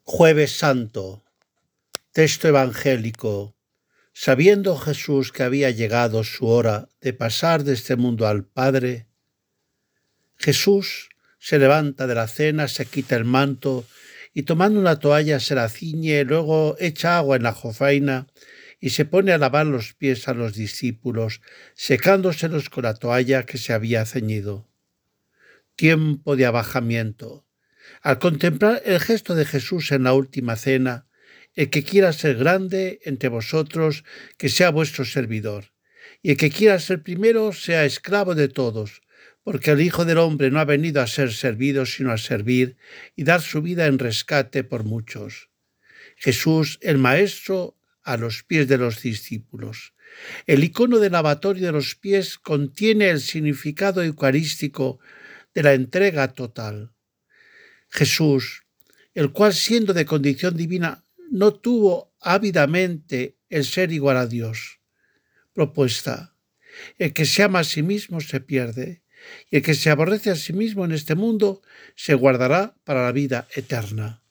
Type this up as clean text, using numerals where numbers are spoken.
Jueves Santo, texto evangélico. Sabiendo Jesús que había llegado su hora de pasar de este mundo al Padre, Jesús se levanta de la cena, se quita el manto y tomando una toalla se la ciñe, luego echa agua en la jofaina y se pone a lavar los pies a los discípulos, secándoselos con la toalla que se había ceñido. Tiempo de abajamiento. Al contemplar el gesto de Jesús en la última cena, el que quiera ser grande entre vosotros, que sea vuestro servidor, y el que quiera ser primero, sea esclavo de todos, porque el Hijo del Hombre no ha venido a ser servido, sino a servir y dar su vida en rescate por muchos. Jesús, el Maestro, a los pies de los discípulos. El icono del lavatorio de los pies contiene el significado eucarístico de la entrega total. Jesús, el cual siendo de condición divina no tuvo ávidamente el ser igual a Dios. Propuesta: el que se ama a sí mismo se pierde, y el que se aborrece a sí mismo en este mundo se guardará para la vida eterna.